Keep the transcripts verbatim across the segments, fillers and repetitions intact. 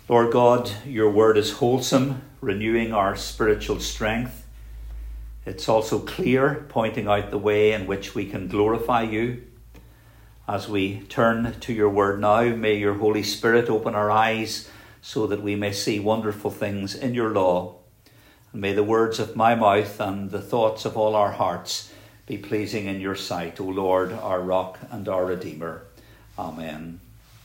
Lord God, your word is wholesome, renewing our spiritual strength. It's also clear, pointing out the way in which we can glorify you. As we turn to your word now, may your Holy Spirit open our eyes so that we may see wonderful things in your law. And may the words of my mouth and the thoughts of all our hearts be pleasing in your sight, O Lord, our rock and our Redeemer. Amen.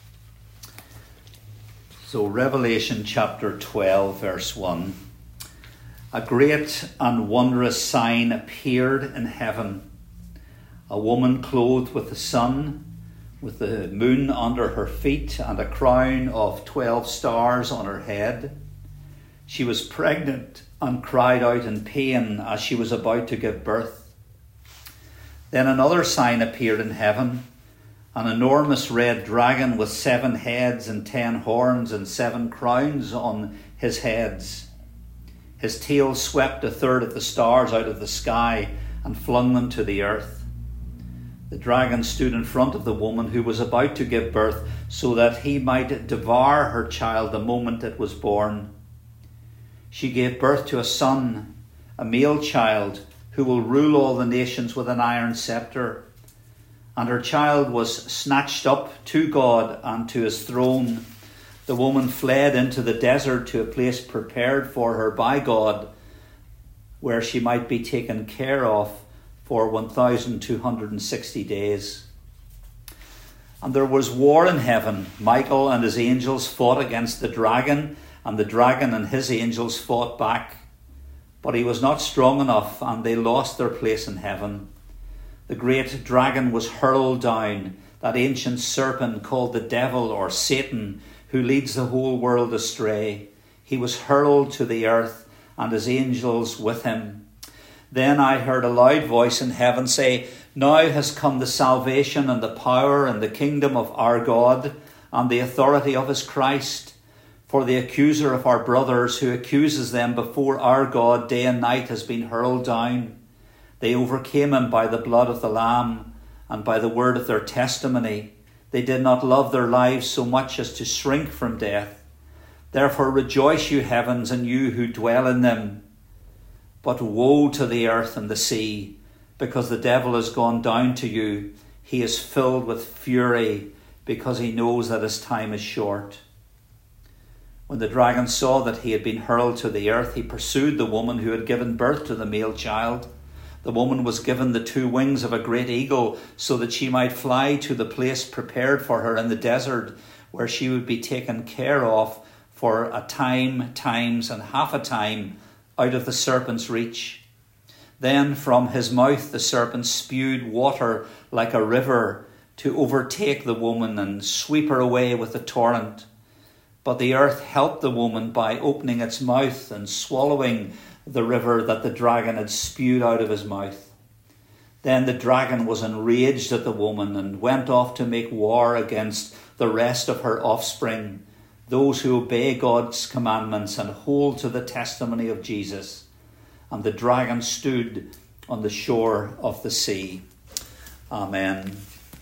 So Revelation chapter twelve, verse one. A great and wondrous sign appeared in heaven. A woman clothed with the sun, with the moon under her feet, and a crown of twelve stars on her head. She was pregnant and cried out in pain as she was about to give birth. Then another sign appeared in heaven. An enormous red dragon with seven heads and ten horns and seven crowns on his heads. His tail swept a third of the stars out of the sky and flung them to the earth. The dragon stood in front of the woman who was about to give birth so that he might devour her child the moment it was born. She gave birth to a son, a male child, who will rule all the nations with an iron scepter. And her child was snatched up to God and to his throne. The woman fled into the desert to a place prepared for her by God, where she might be taken care of for one thousand two hundred sixty days. And there was war in heaven. Michael and his angels fought against the dragon, and the dragon and his angels fought back. But he was not strong enough, and they lost their place in heaven. The great dragon was hurled down, that ancient serpent called the devil or Satan, who leads the whole world astray. He was hurled to the earth, and his angels with him. Then I heard a loud voice in heaven say, "Now has come the salvation and the power and the kingdom of our God and the authority of his Christ. For the accuser of our brothers who accuses them before our God day and night has been hurled down. They overcame him by the blood of the Lamb and by the word of their testimony. They did not love their lives so much as to shrink from death. Therefore rejoice, you heavens, and you who dwell in them. But woe to the earth and the sea, because the devil has gone down to you. He is filled with fury, because he knows that his time is short." When the dragon saw that he had been hurled to the earth, he pursued the woman who had given birth to the male child. The woman was given the two wings of a great eagle so that she might fly to the place prepared for her in the desert, where she would be taken care of for a time, times, and half a time out of the serpent's reach. Then from his mouth the serpent spewed water like a river to overtake the woman and sweep her away with the torrent. But the earth helped the woman by opening its mouth and swallowing the river that the dragon had spewed out of his mouth. Then the dragon was enraged at the woman and went off to make war against the rest of her offspring, those who obey God's commandments and hold to the testimony of Jesus. And the dragon stood on the shore of the sea. Amen.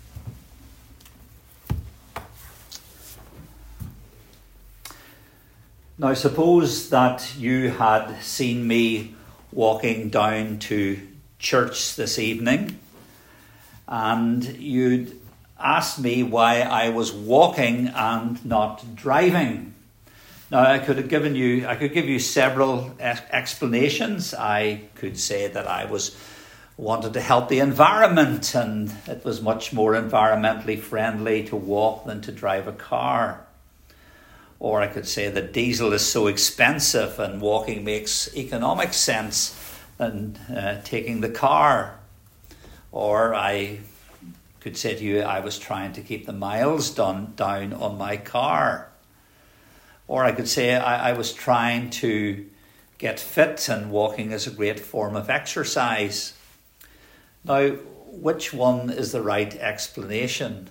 Now suppose that you had seen me walking down to church this evening, and you'd asked me why I was walking and not driving. Now I could have given you, I could give you several explanations. I could say that I was wanted to help the environment, and it was much more environmentally friendly to walk than to drive a car. Or I could say that diesel is so expensive and walking makes economic sense than uh, taking the car. Or I could say to you I was trying to keep the miles done, down on my car. Or I could say I, I was trying to get fit, and walking is a great form of exercise. Now, which one is the right explanation?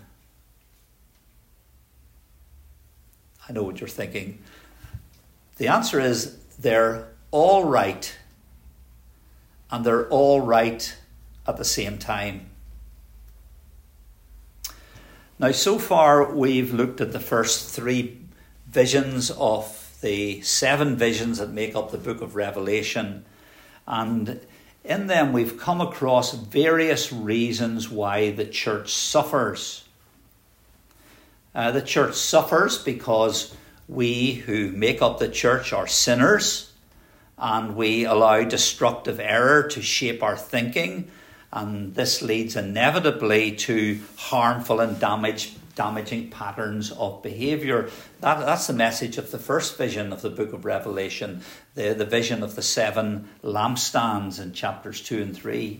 I know what you're thinking. The answer is they're all right, and they're all right at the same time. Now, so far we've looked at the first three visions of the seven visions that make up the book of Revelation. And in them we've come across various reasons why the church suffers. Uh, the church suffers because we who make up the church are sinners, and we allow destructive error to shape our thinking, and this leads inevitably to harmful and damage, damaging patterns of behaviour. That, that's the message of the first vision of the book of Revelation, the, the vision of the seven lampstands in chapters two and three.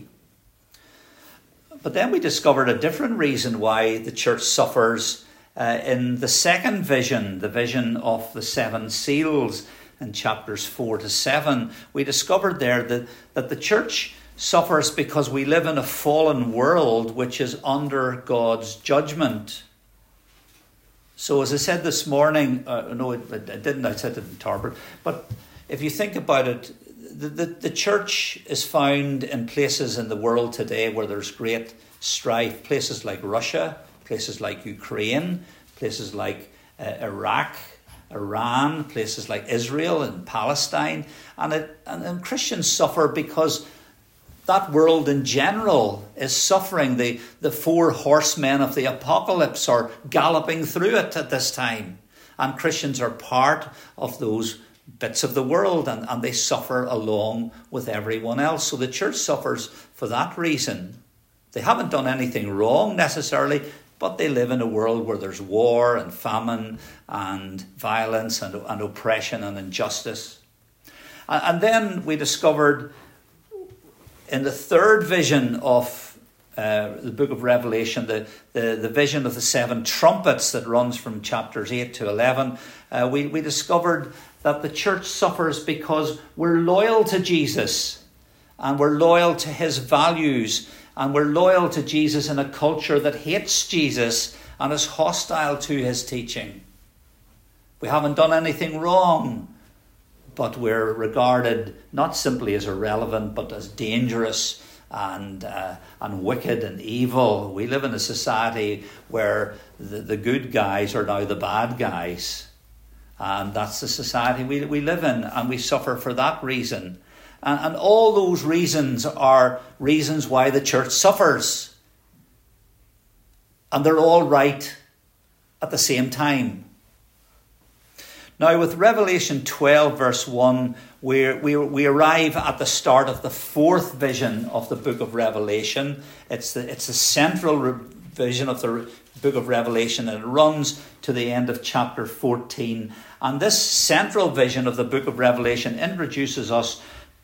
But then we discovered a different reason why the church suffers uh, in the second vision, the vision of the seven seals in chapters four to seven. We discovered there that, that the church suffers because we live in a fallen world which is under God's judgment. So as I said this morning, uh, no, it, it didn't, I said it in Tarbert, but if you think about it, the, the, the church is found in places in the world today where there's great strife, places like Russia, places like Ukraine, places like uh, Iraq, Iran, places like Israel and Palestine. And, it, and, and Christians suffer because that world in general is suffering. The, the four horsemen of the apocalypse are galloping through it at this time. And Christians are part of those bits of the world, and, and they suffer along with everyone else. So the church suffers for that reason. They haven't done anything wrong necessarily, but they live in a world where there's war and famine and violence and, and oppression and injustice. And, and then we discovered in the third vision of uh, the book of Revelation, the, the, the vision of the seven trumpets that runs from chapters eight to eleven, uh, we, we discovered that the church suffers because we're loyal to Jesus, and we're loyal to his values, and we're loyal to Jesus in a culture that hates Jesus and is hostile to his teaching. We haven't done anything wrong, but we're regarded not simply as irrelevant, but as dangerous and uh, and wicked and evil. We live in a society where the, the good guys are now the bad guys. And that's the society we, we live in, and we suffer for that reason. And, and all those reasons are reasons why the church suffers. And they're all right at the same time. Now, with Revelation twelve, verse one, we we we arrive at the start of the fourth vision of the book of Revelation. It's the it's the central re- vision of the re- book of Revelation, and it runs to the end of chapter fourteen. And this central vision of the book of Revelation introduces us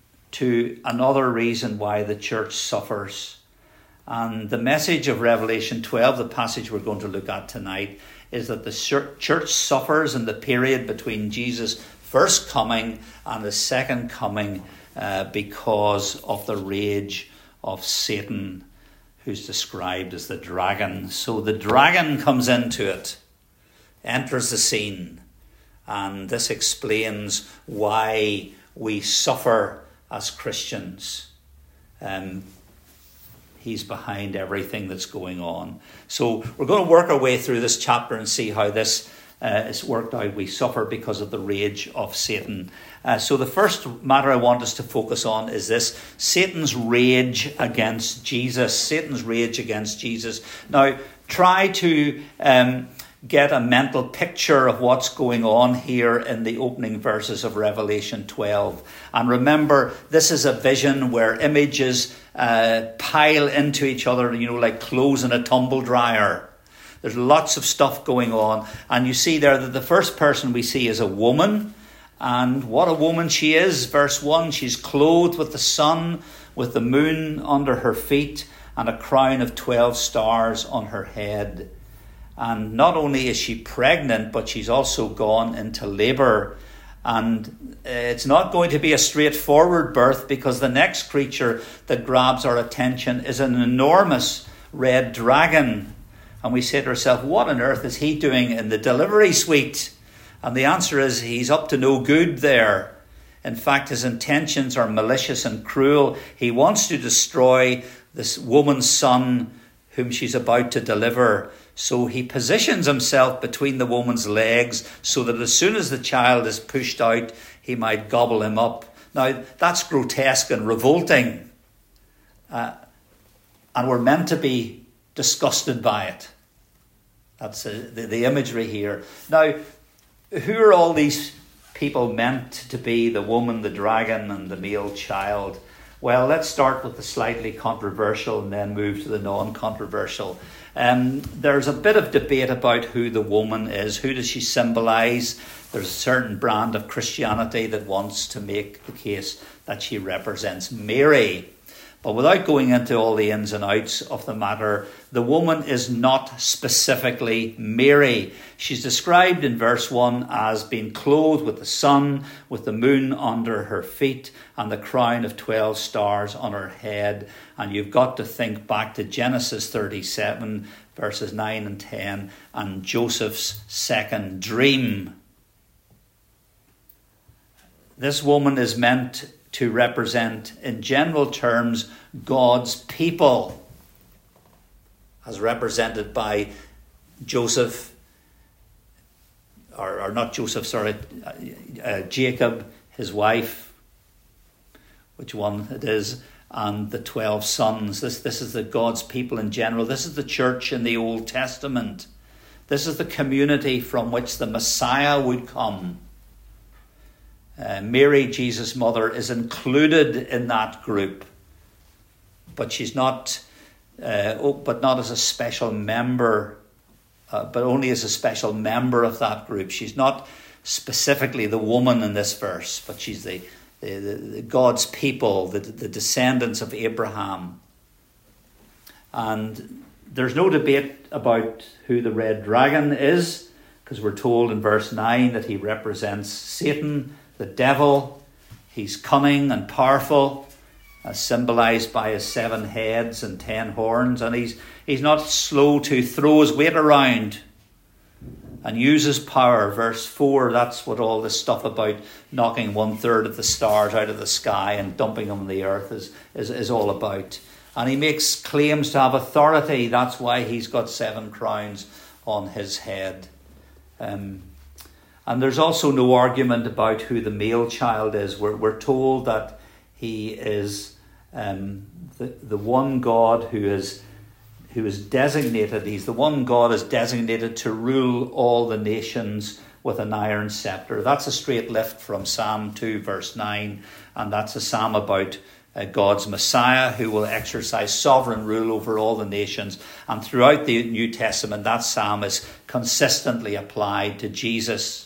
to another reason why the church suffers. And the message of Revelation twelve, the passage we're going to look at tonight, is that the church suffers in the period between Jesus' first coming and his second coming uh, because of the rage of Satan, who's described as the dragon. So the dragon comes into it, enters the scene, and this explains why we suffer as Christians. Um, He's behind everything that's going on. So we're going to work our way through this chapter and see how this uh, is worked out. We suffer because of the rage of Satan. Uh, so the first matter I want us to focus on is this: Satan's rage against Jesus. Satan's rage against Jesus. Now, try to um, get a mental picture of what's going on here in the opening verses of Revelation twelve. And remember, this is a vision where images uh, pile into each other, you know, like clothes in a tumble dryer. There's lots of stuff going on. And you see there that the first person we see is a woman. And what a woman she is. Verse one, she's clothed with the sun, with the moon under her feet, and a crown of twelve stars on her head. And not only is she pregnant, but she's also gone into labour. And it's not going to be a straightforward birth, because the next creature that grabs our attention is an enormous red dragon. And we say to ourselves, what on earth is he doing in the delivery suite? And the answer is he's up to no good there. In fact, his intentions are malicious and cruel. He wants to destroy this woman's son whom she's about to deliver, So he positions himself between the woman's legs so that as soon as the child is pushed out, he might gobble him up. Now, that's grotesque and revolting. Uh, and we're meant to be disgusted by it. That's uh, the, the imagery here. Now, who are all these people meant to be? The woman, the dragon, and the male child? Well, let's start with the slightly controversial and then move to the non-controversial. Um, there's a bit of debate about who the woman is. Who does she symbolise? There's a certain brand of Christianity that wants to make the case that she represents Mary. But without going into all the ins and outs of the matter, the woman is not specifically Mary. She's described in verse one as being clothed with the sun, with the moon under her feet, and the crown of twelve stars on her head. And you've got to think back to Genesis thirty-seven, verses nine and ten, and Joseph's second dream. This woman is meant to represent, in general terms, God's people, as represented by Joseph, or, or not Joseph, sorry, uh, Jacob, his wife, which one it is, and the twelve sons. This, this is the God's people in general. This is the church in the Old Testament. This is the community from which the Messiah would come. Uh, Mary, Jesus' mother, is included in that group, but she's not, uh, oh, but not as a special member, uh, but only as a special member of that group. She's not specifically the woman in this verse, but she's the, the, the, the God's people, the, the descendants of Abraham. And there's no debate about who the red dragon is, because we're told in verse nine that he represents Satan, the devil. He's cunning and powerful, as symbolised by his seven heads and ten horns, and he's he's not slow to throw his weight around and use his power. Verse four, that's what all this stuff about knocking one third of the stars out of the sky and dumping them on the earth is, is, is all about. And he makes claims to have authority. That's why he's got seven crowns on his head. Um And there's also no argument about who the male child is. We're, we're told that he is um, the, the one God who is, who is designated. He's the one God is designated to rule all the nations with an iron scepter. That's a straight lift from Psalm two, verse nine. And that's a psalm about uh, God's Messiah who will exercise sovereign rule over all the nations. And throughout the New Testament, that psalm is consistently applied to Jesus.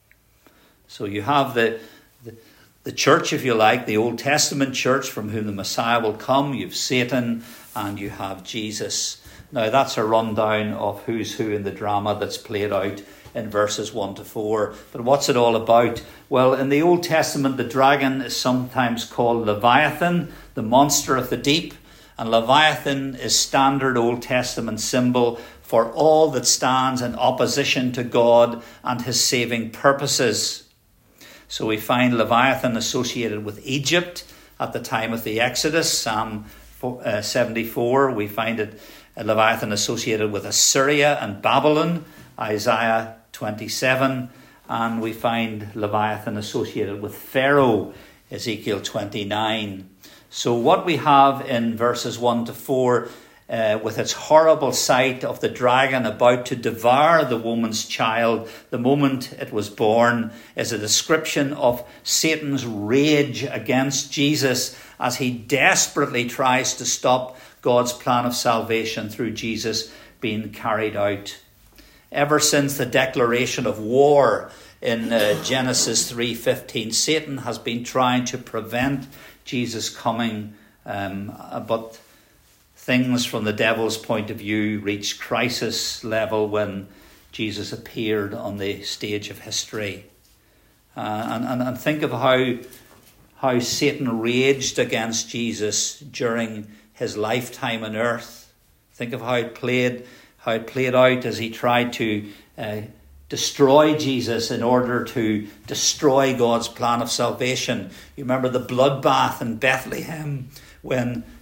So you have the, the the church, if you like, the Old Testament church from whom the Messiah will come. You've Satan and you have Jesus. Now that's a rundown of who's who in the drama that's played out in verses one to four. But what's it all about? Well, in the Old Testament, the dragon is sometimes called Leviathan, the monster of the deep. And Leviathan is standard Old Testament symbol for all that stands in opposition to God and his saving purposes. So we find Leviathan associated with Egypt at the time of the Exodus, Psalm seventy-four. We find it uh, Leviathan associated with Assyria and Babylon, Isaiah twenty-seven. And we find Leviathan associated with Pharaoh, Ezekiel twenty-nine. So what we have in verses one to four, Uh, with its horrible sight of the dragon about to devour the woman's child the moment it was born, is a description of Satan's rage against Jesus as he desperately tries to stop God's plan of salvation through Jesus being carried out. Ever since the declaration of war in uh, Genesis three fifteen, Satan has been trying to prevent Jesus coming, um, but things from the devil's point of view reached crisis level when Jesus appeared on the stage of history. Uh, and, and, and think of how, how Satan raged against Jesus during his lifetime on earth. Think of how it played, how it played out as he tried to uh, destroy Jesus in order to destroy God's plan of salvation. You remember the bloodbath in Bethlehem when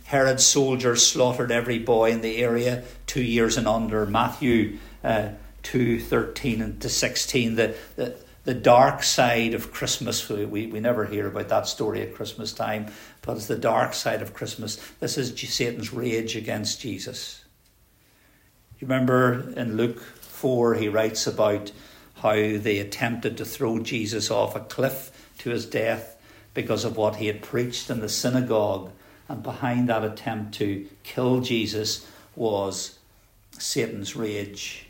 Herod's soldiers slaughtered every boy in the area two years and under. Matthew uh, two thirteen to sixteen. The, the the dark side of Christmas. We, we never hear about that story at Christmas time, but it's the dark side of Christmas. This is Satan's rage against Jesus. You remember in Luke four, he writes about how they attempted to throw Jesus off a cliff to his death because of what he had preached in the synagogue. And behind that attempt to kill Jesus was Satan's rage.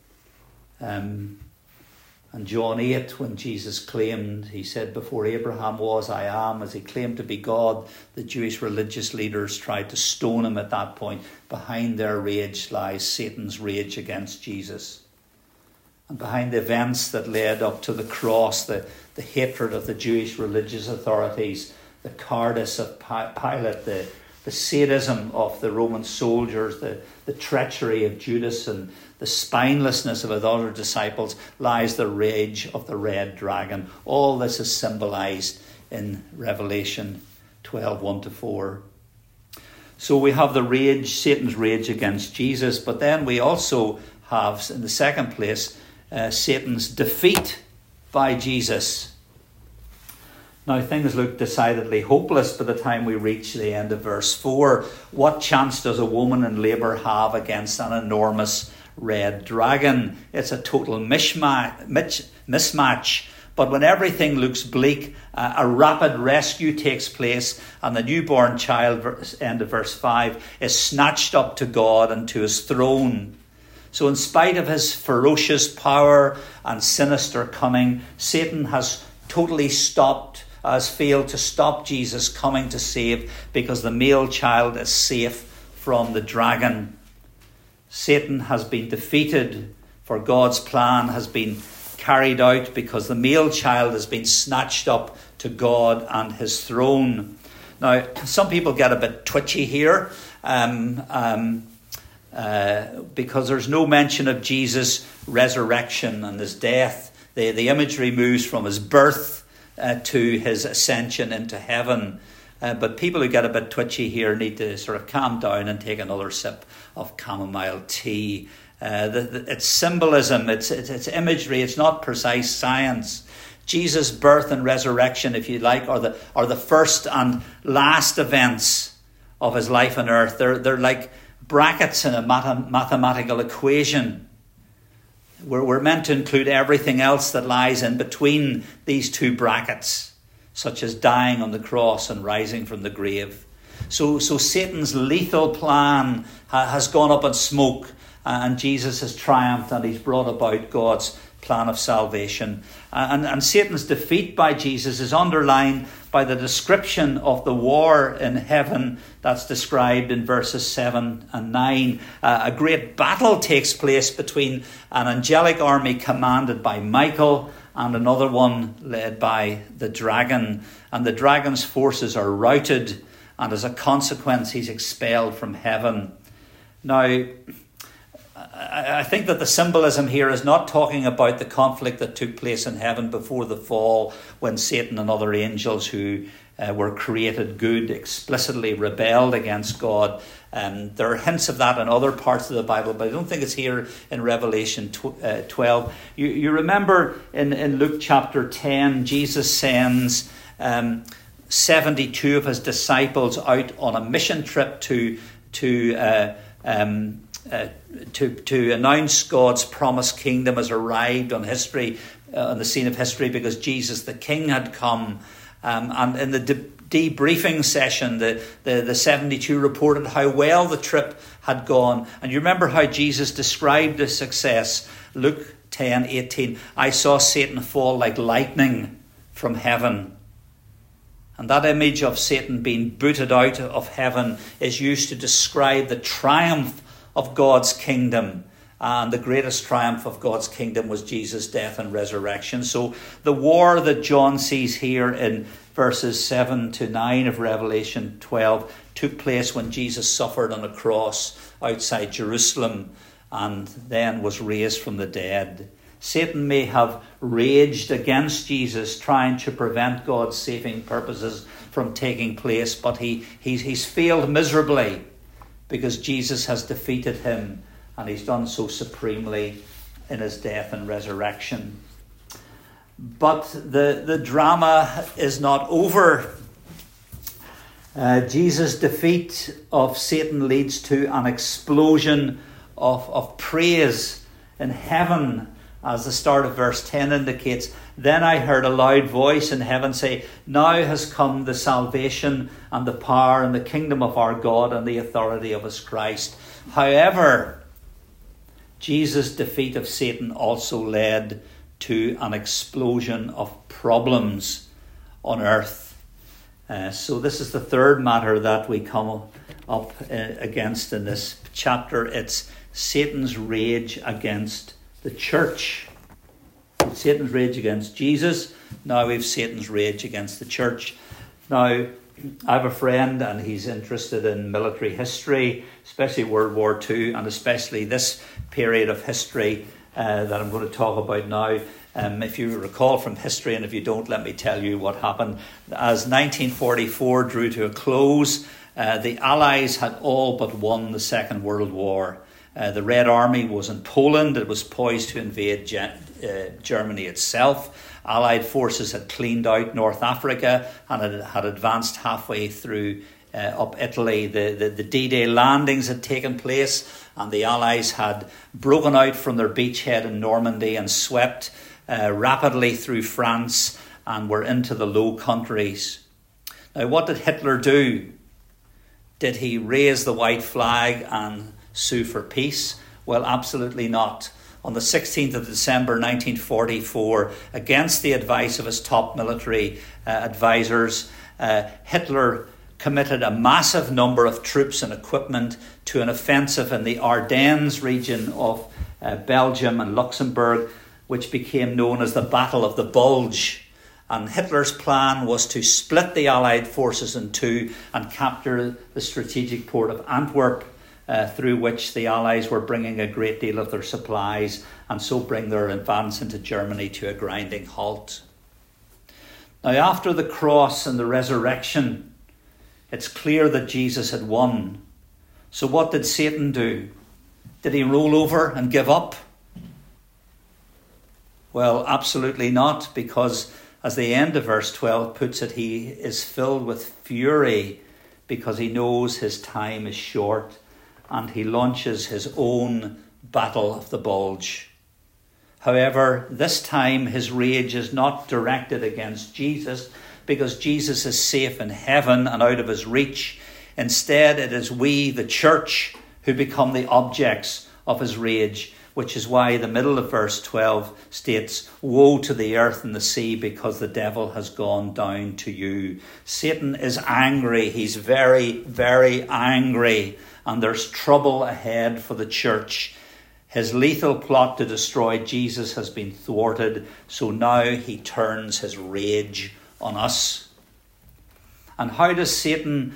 Um, and John eight, when Jesus claimed, he said, before Abraham was, I am, as he claimed to be God, the Jewish religious leaders tried to stone him at that point. Behind their rage lies Satan's rage against Jesus. And behind the events that led up to the cross, the, the hatred of the Jewish religious authorities, the cowardice of Pilate, the, the sadism of the Roman soldiers, the, the treachery of Judas, and the spinelessness of his other disciples, lies the rage of the red dragon. All this is symbolised in Revelation twelve, one to four. So we have the rage, Satan's rage against Jesus, but then we also have, in the second place, uh, Satan's defeat by Jesus. Now, things look decidedly hopeless by the time we reach the end of verse four. What chance does a woman in labour have against an enormous red dragon? It's a total mishmash, mismatch. But when everything looks bleak, uh, a rapid rescue takes place, and the newborn child, end of verse five, is snatched up to God and to his throne. So in spite of his ferocious power and sinister cunning, Satan has totally stopped has failed to stop Jesus coming to save, because the male child is safe from the dragon. Satan has been defeated, for God's plan has been carried out, because the male child has been snatched up to God and his throne. Now, some people get a bit twitchy here, um, um, uh, because there's no mention of Jesus' resurrection and his death. The, the imagery moves from his birth Uh, to his ascension into heaven. Uh, but people who get a bit twitchy here need to sort of calm down and take another sip of chamomile tea. Uh, the, the, it's symbolism, it's, it's, it's imagery, it's not precise science. Jesus' birth and resurrection, if you like, are the, are the first and last events of his life on earth. They're, they're like brackets in a math- mathematical equation. We're, we're meant to include everything else that lies in between these two brackets, such as dying on the cross and rising from the grave. So, so Satan's lethal plan ha, has gone up in smoke, and Jesus has triumphed, and he's brought about God's plan of salvation. And, and Satan's defeat by Jesus is underlined by the description of the war in heaven that's described in verses seven and nine. Uh, a great battle takes place between an angelic army commanded by Michael and another one led by the dragon. And the dragon's forces are routed, and as a consequence, he's expelled from heaven. Now, I think that the symbolism here is not talking about the conflict that took place in heaven before the fall, when Satan and other angels who uh, were created good explicitly rebelled against God. Um, there are hints of that in other parts of the Bible, but I don't think it's here in Revelation twelve. You, you remember in, in Luke chapter ten, Jesus sends um, seventy-two of his disciples out on a mission trip to to uh, um, Uh, to to announce God's promised kingdom has arrived on history, uh, on the scene of history, because Jesus the King had come. Um, and in the de- debriefing session, the, the, the seventy-two reported how well the trip had gone. And you remember how Jesus described the success. Luke ten eighteen, I saw Satan fall like lightning from heaven. And that image of Satan being booted out of heaven is used to describe the triumph of God's kingdom. And the greatest triumph of God's kingdom was Jesus' death and resurrection. So the war that John sees here in verses seven to nine of Revelation twelve took place when Jesus suffered on a cross outside Jerusalem and then was raised from the dead. Satan may have raged against Jesus, trying to prevent God's saving purposes from taking place, but he, he's, he's failed miserably because Jesus has defeated him, and he's done so supremely in his death and resurrection. But the, the drama is not over. Uh, Jesus' defeat of Satan leads to an explosion of, of praise in heaven, as the start of verse ten indicates. Then I heard a loud voice in heaven say, now has come the salvation and the power and the kingdom of our God and the authority of his Christ. However, Jesus' defeat of Satan also led to an explosion of problems on earth. Uh, so this is the third matter that we come up uh, against in this chapter. It's Satan's rage against the church. Satan's rage against Jesus. Now we've Satan's rage against the church. Now, I have a friend and he's interested in military history, especially World War Two, and especially this period of history uh, that I'm going to talk about now. Um, if you recall from history, and if you don't, let me tell you what happened. As nineteen forty-four drew to a close, uh, the Allies had all but won the Second World War. Uh, the Red Army was in Poland. It was poised to invade Ge- uh, Germany itself. Allied forces had cleaned out North Africa and had, had advanced halfway through uh, up Italy. The, the, the D-Day landings had taken place, and the Allies had broken out from their beachhead in Normandy and swept uh, rapidly through France and were into the Low Countries. Now, what did Hitler do? Did he raise the white flag and sue for peace? Well, absolutely not. On the sixteenth of December nineteen forty-four, against the advice of his top military uh, advisors, uh, Hitler committed a massive number of troops and equipment to an offensive in the Ardennes region of uh, Belgium and Luxembourg, which became known as the Battle of the Bulge. And Hitler's plan was to split the Allied forces in two and capture the strategic port of Antwerp, Uh, through which the Allies were bringing a great deal of their supplies, and so bring their advance into Germany to a grinding halt. Now, after the cross and the resurrection, it's clear that Jesus had won. So what did Satan do? Did he roll over and give up? Well, absolutely not, because as the end of verse twelve puts it, he is filled with fury because he knows his time is short, and he launches his own battle of the bulge. However, this time his rage is not directed against Jesus, because Jesus is safe in heaven and out of his reach. Instead, it is we, the church, who become the objects of his rage, which is why the middle of verse twelve states, woe to the earth and the sea, because the devil has gone down to you. Satan is angry. He's very, very angry. And there's trouble ahead for the church. His lethal plot to destroy Jesus has been thwarted, so now he turns his rage on us. And how does Satan's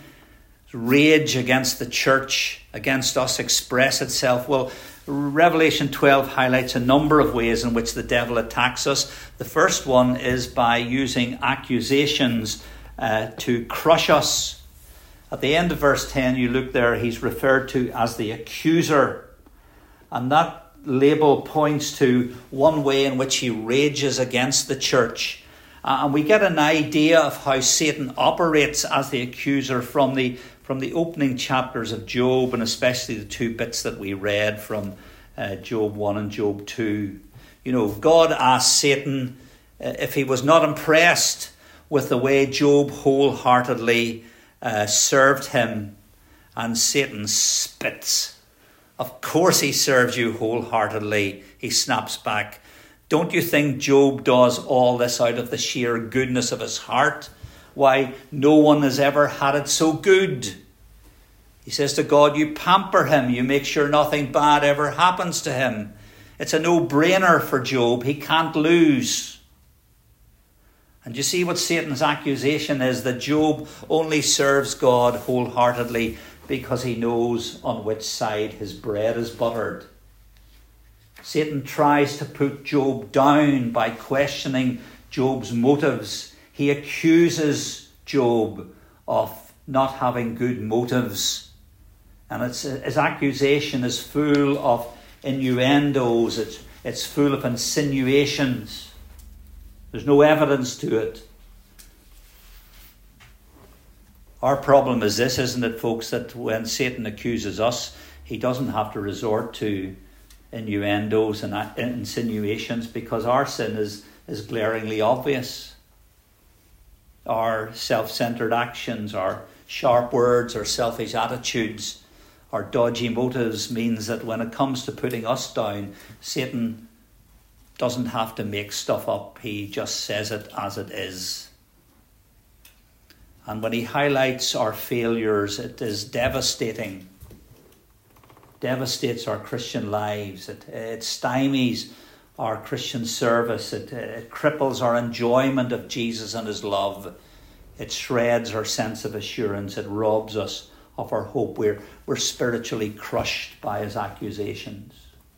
rage against the church, against us, express itself? Well, Revelation twelve highlights a number of ways in which the devil attacks us. The first one is by using accusations uh, to crush us. At the end of verse ten, you look there, he's referred to as the accuser. And that label points to one way in which he rages against the church. Uh, and we get an idea of how Satan operates as the accuser from the, from the opening chapters of Job, and especially the two bits that we read from uh, Job one and Job two. You know, God asked Satan uh, if he was not impressed with the way Job wholeheartedly Uh, served him, and Satan spits. Of course he serves you wholeheartedly, he snaps back. Don't you think Job does all this out of the sheer goodness of his heart? Why, no one has ever had it so good. He says to God, you pamper him, you make sure nothing bad ever happens to him. It's a no-brainer for Job, he can't lose. And you see what Satan's accusation is, that Job only serves God wholeheartedly because he knows on which side his bread is buttered. Satan tries to put Job down by questioning Job's motives. He accuses Job of not having good motives. And it's, his accusation is full of innuendos. It's, it's full of insinuations. There's no evidence to it. Our problem is this, isn't it, folks, that when Satan accuses us, he doesn't have to resort to innuendos and insinuations, because our sin is, is glaringly obvious. Our self-centered actions, our sharp words, our selfish attitudes, our dodgy motives means that when it comes to putting us down, Satan doesn't have to make stuff up. He just says it as it is. And when he highlights our failures, it is devastating. Devastates our Christian lives. It, it stymies our Christian service. It, it cripples our enjoyment of Jesus and his love. It shreds our sense of assurance. It robs us of our hope. We're, we're spiritually crushed by his accusations.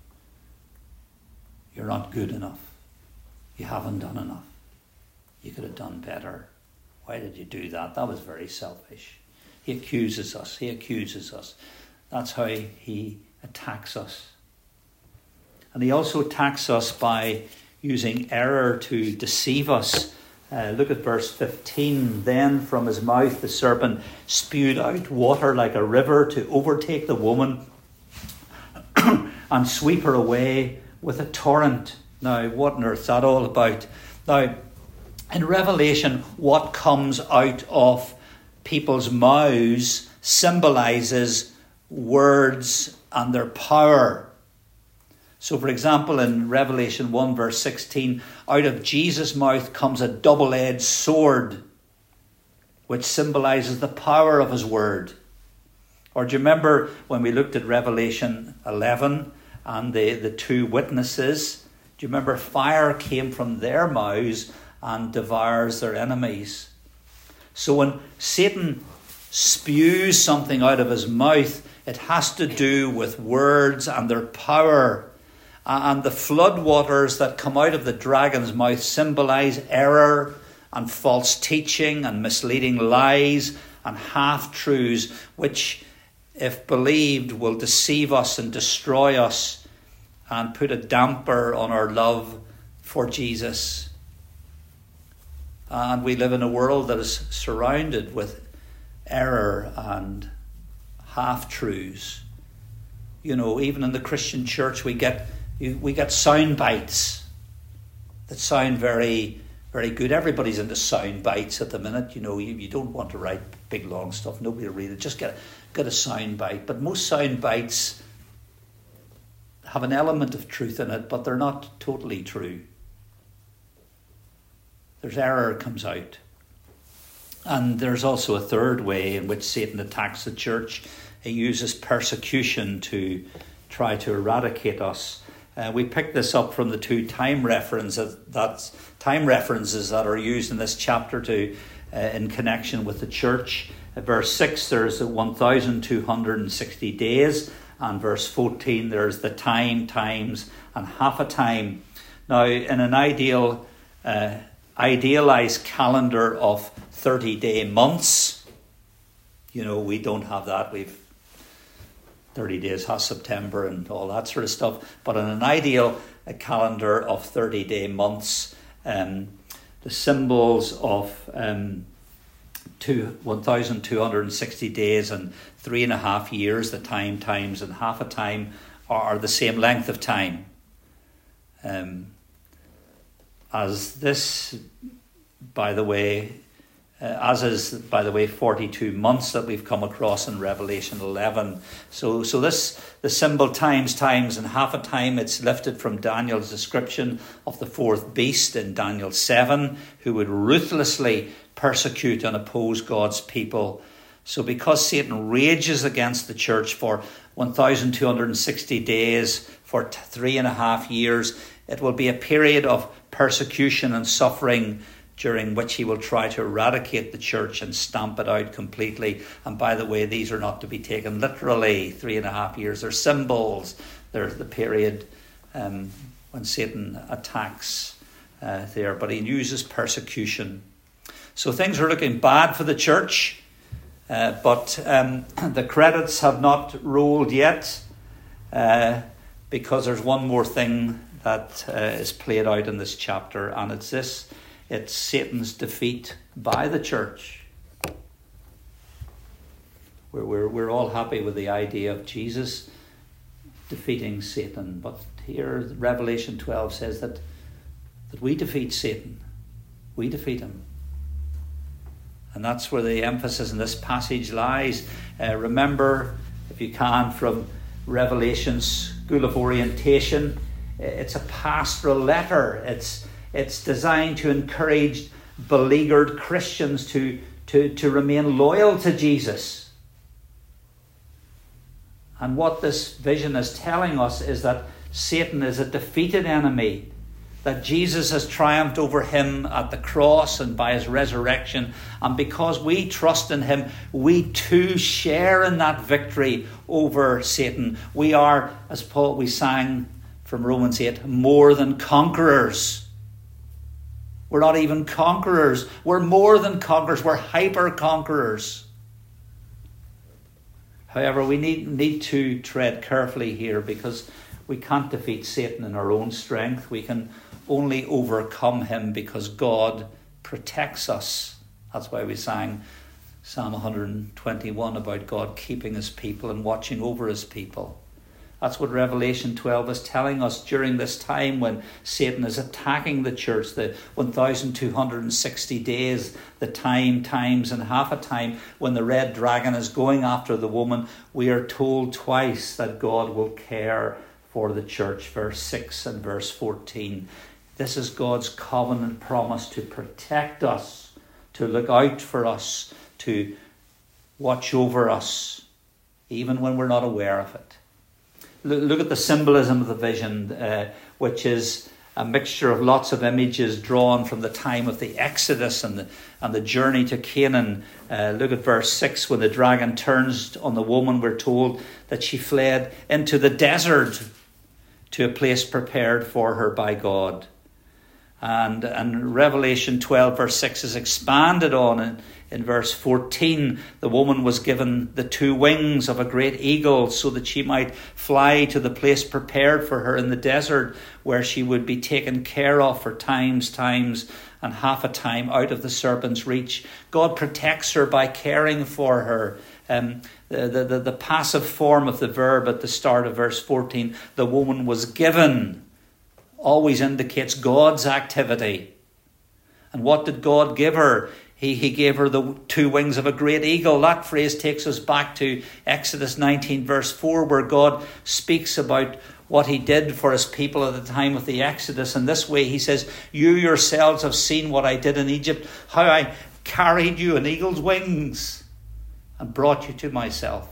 You're not good enough. You haven't done enough. You could have done better. Why did you do that? That was very selfish. He accuses us. He accuses us. That's how he attacks us. And he also attacks us by using error to deceive us. Uh, look at verse fifteen. Then from his mouth the serpent spewed out water like a river to overtake the woman and sweep her away with a torrent. Now, what on earth is that all about? Now, in Revelation, what comes out of people's mouths symbolizes words and their power. So, for example, in Revelation one verse sixteen, out of Jesus' mouth comes a double-edged sword, which symbolizes the power of his word. Or do you remember when we looked at Revelation eleven and the, the two witnesses? Do you remember fire came from their mouths and devours their enemies? So when Satan spews something out of his mouth, it has to do with words and their power. And the flood waters that come out of the dragon's mouth symbolize error and false teaching and misleading lies and half-truths, which, if believed, will deceive us and destroy us and put a damper on our love for Jesus. And we live in a world that is surrounded with error and half-truths. You know, even in the Christian church, we get we get sound bites that sound very, very good. Everybody's into sound bites at the minute. You know, you, you don't want to write big, long stuff. Nobody will read it. Just get, get a sound bite. But most sound bites have an element of truth in it, but they're not totally true. There's error comes out. And there's also a third way in which Satan attacks the church. He uses persecution to try to eradicate us. Uh, we picked this up from the two time references, that's time references that are used in this chapter to uh, in connection with the church. At verse six, there's one thousand two hundred sixty days, and verse fourteen, there's the time, times, and half a time. Now, in an ideal, uh, idealized calendar of thirty-day months, you know, we don't have that. We've thirty days has September and all that sort of stuff. But in an ideal a calendar of thirty-day months, um, the symbols of um, two, one thousand two hundred sixty days and three and a half years, the time, times, and half a time, are the same length of time. Um, as this, by the way, Uh, as is, by the way, forty-two months that we've come across in Revelation eleven. So so this, the symbol times, times, and half a time, it's lifted from Daniel's description of the fourth beast in Daniel seven, who would ruthlessly persecute and oppose God's people. So because Satan rages against the church for one thousand two hundred sixty days, for t- three and a half years, it will be a period of persecution and suffering during which he will try to eradicate the church and stamp it out completely. And by the way, these are not to be taken literally. Three and a half years. They're symbols. They're the period um, when Satan attacks uh, there, but he uses persecution. So things are looking bad for the church, uh, but um, the credits have not rolled yet, uh, because there's one more thing that uh, is played out in this chapter, and it's this: it's Satan's defeat by the church. We're, we're, we're all happy with the idea of Jesus defeating Satan, but here Revelation twelve says that, that we defeat Satan. We defeat him. And that's where the emphasis in this passage lies. Uh, remember, if you can, from Revelation's School of Orientation, it's a pastoral letter. It's it's designed to encourage beleaguered Christians to, to, to remain loyal to Jesus. And what this vision is telling us is that Satan is a defeated enemy, that Jesus has triumphed over him at the cross and by his resurrection. And because we trust in him, we too share in that victory over Satan. We are, as Paul we sang from Romans eight, more than conquerors. We're not even conquerors. We're more than conquerors. We're hyper conquerors. However, we need, need to tread carefully here, because we can't defeat Satan in our own strength. We can only overcome him because God protects us. That's why we sang Psalm one hundred twenty-one about God keeping his people and watching over his people. That's what Revelation twelve is telling us during this time when Satan is attacking the church, the one thousand two hundred sixty days, the time, times and half a time when the red dragon is going after the woman. We are told twice that God will care for the church, verse six and verse fourteen. This is God's covenant promise to protect us, to look out for us, to watch over us, even when we're not aware of it. Look at the symbolism of the vision, uh, which is a mixture of lots of images drawn from the time of the Exodus and the, and the journey to Canaan. Uh, look at verse six. When the dragon turns on the woman, we're told that she fled into the desert to a place prepared for her by God. And, and Revelation twelve verse six is expanded on in, in verse fourteen. The woman was given the two wings of a great eagle so that she might fly to the place prepared for her in the desert, where she would be taken care of for times, times and half a time out of the serpent's reach. God protects her by caring for her. Um, the, the, the, the passive form of the verb at the start of verse fourteen, the woman was given, always indicates God's activity. And what did God give her? He, he gave her the two wings of a great eagle. That phrase takes us back to Exodus nineteen verse four, where God speaks about what he did for his people at the time of the Exodus. In this way he says, you yourselves have seen what I did in Egypt, how I carried you on eagle's wings and brought you to myself.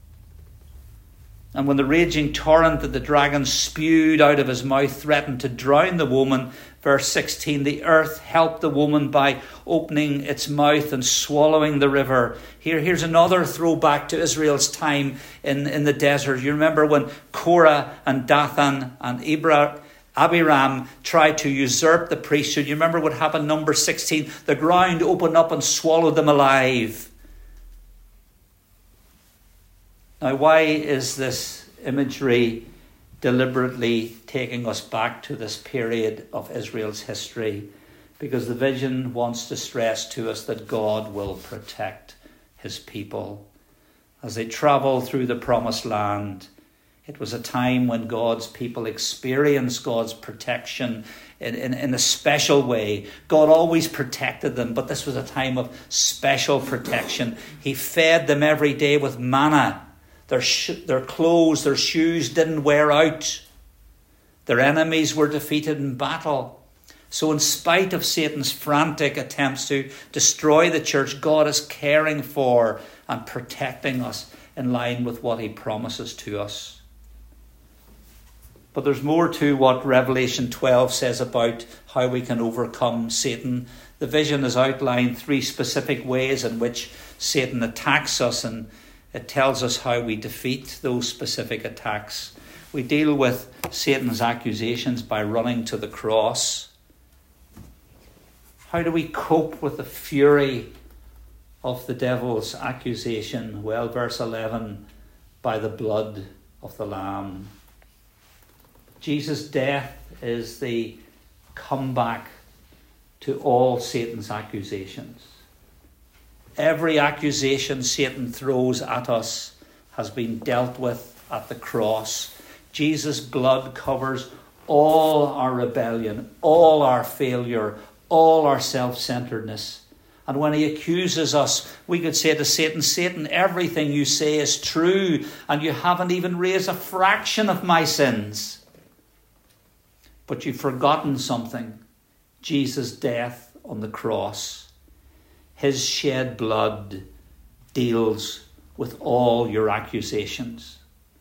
And when the raging torrent that the dragon spewed out of his mouth threatened to drown the woman, verse sixteen, the earth helped the woman by opening its mouth and swallowing the river. Here, here's another throwback to Israel's time in, in the desert. You remember when Korah and Dathan and Ibra, Abiram tried to usurp the priesthood. You remember what happened, number sixteen? The ground opened up and swallowed them alive. Now, why is this imagery deliberately taking us back to this period of Israel's history? Because the vision wants to stress to us that God will protect his people. As they travel through the promised land, it was a time when God's people experienced God's protection in, in, in a special way. God always protected them, but this was a time of special protection. He fed them every day with manna. Their, sh- their clothes, their shoes didn't wear out. Their enemies were defeated in battle. So in spite of Satan's frantic attempts to destroy the church, God is caring for and protecting us in line with what he promises to us. But there's more to what Revelation twelve says about how we can overcome Satan. The vision has outlined three specific ways in which Satan attacks us, and it tells us how we defeat those specific attacks. We deal with Satan's accusations by running to the cross. How do we cope with the fury of the devil's accusation? Well, verse eleven, by the blood of the Lamb. Jesus' death is the comeback to all Satan's accusations. Every accusation Satan throws at us has been dealt with at the cross. Jesus' blood covers all our rebellion, all our failure, all our self-centeredness. And when he accuses us, we could say to Satan, Satan, everything you say is true, and you haven't even raised a fraction of my sins. But you've forgotten something. Jesus' death on the cross. His shed blood deals with all your accusations.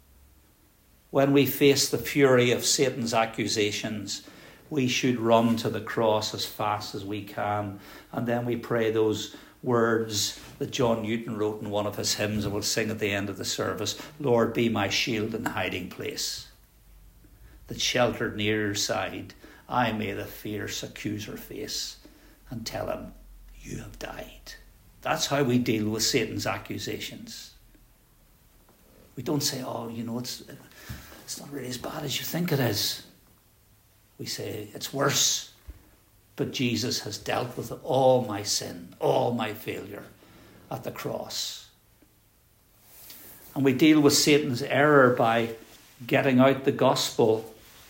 When we face the fury of Satan's accusations, we should run to the cross as fast as we can. And then we pray those words that John Newton wrote in one of his hymns, and we'll sing at the end of the service. Lord, be my shield and hiding place, that sheltered near your side, I may the fierce accuser face, and tell him, you have died. That's how we deal with Satan's accusations. We don't say, oh, you know, it's, it's not really as bad as you think it is. We say, it's worse. But Jesus has dealt with all my sin, all my failure at the cross. And we deal with Satan's error by getting out the gospel.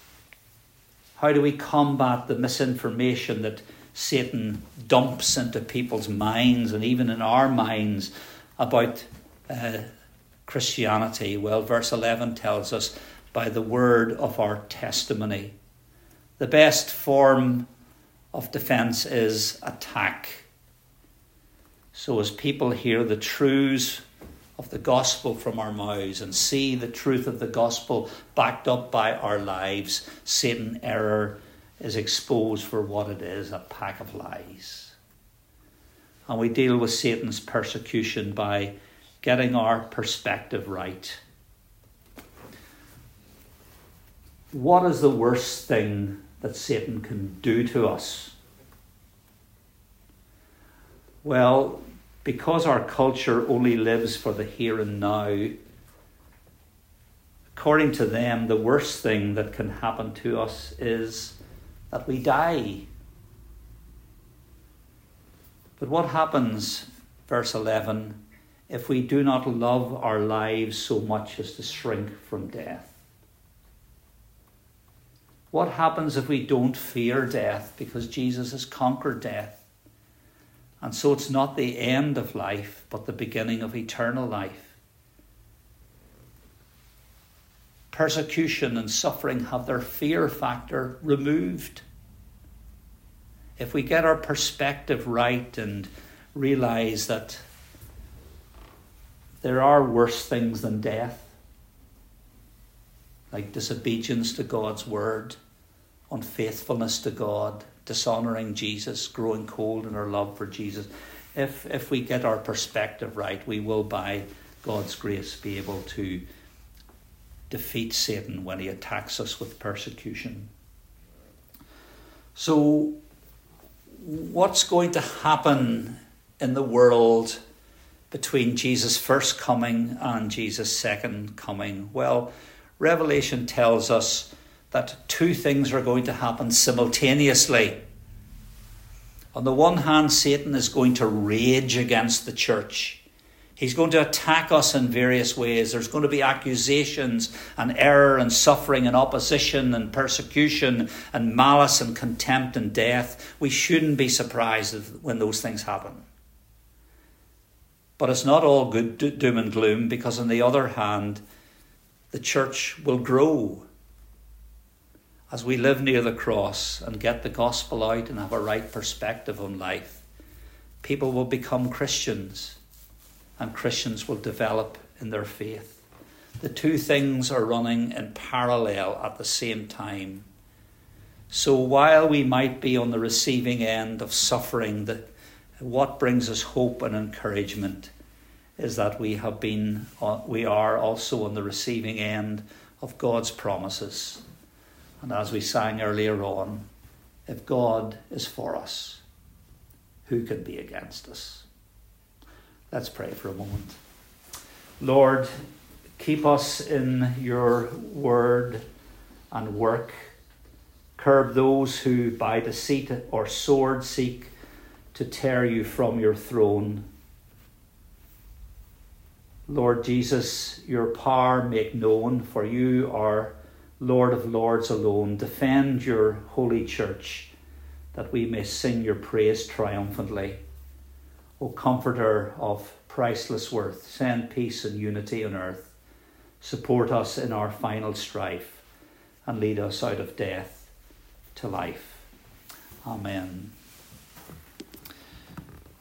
How do we combat the misinformation that Satan dumps into people's minds and even in our minds about uh, Christianity? Well, verse eleven tells us, by the word of our testimony. The best form of defense is attack. So as people hear the truths of the gospel from our mouths and see the truth of the gospel backed up by our lives, Satan's error is exposed for what it is, a pack of lies. And we deal with Satan's persecution by getting our perspective right. What is the worst thing that Satan can do to us? Well, because our culture only lives for the here and now, according to them, the worst thing that can happen to us is that we die. But what happens, verse eleven, if we do not love our lives so much as to shrink from death? What happens if we don't fear death because Jesus has conquered death? And so it's not the end of life, but the beginning of eternal life. Persecution and suffering have their fear factor removed. If we get our perspective right and realize that there are worse things than death, like disobedience to God's word, unfaithfulness to God, dishonouring Jesus, growing cold in our love for Jesus. If if we get our perspective right, we will, by God's grace, be able to defeat Satan when he attacks us with persecution. So, what's going to happen in the world between Jesus' first coming and Jesus' second coming? Well, Revelation tells us that two things are going to happen simultaneously. On the one hand, Satan is going to rage against the church. He's going to attack us in various ways. There's going to be accusations and error and suffering and opposition and persecution and malice and contempt and death. We shouldn't be surprised when those things happen. But it's not all good doom and gloom, because on the other hand, the church will grow. As we live near the cross and get the gospel out and have a right perspective on life, people will become Christians, and Christians will develop in their faith. The two things are running in parallel at the same time. So while we might be on the receiving end of suffering, the, what brings us hope and encouragement is that we have been, we are also on the receiving end of God's promises. And as we sang earlier on, if God is for us, who can be against us? Let's pray for a moment. Lord, keep us in your word and work. Curb those who by deceit or sword seek to tear you from your throne. Lord Jesus, your power make known, for you are Lord of Lords alone. Defend your holy church, that we may sing your praise triumphantly. O Comforter of priceless worth, send peace and unity on earth. Support us in our final strife, and lead us out of death to life. Amen.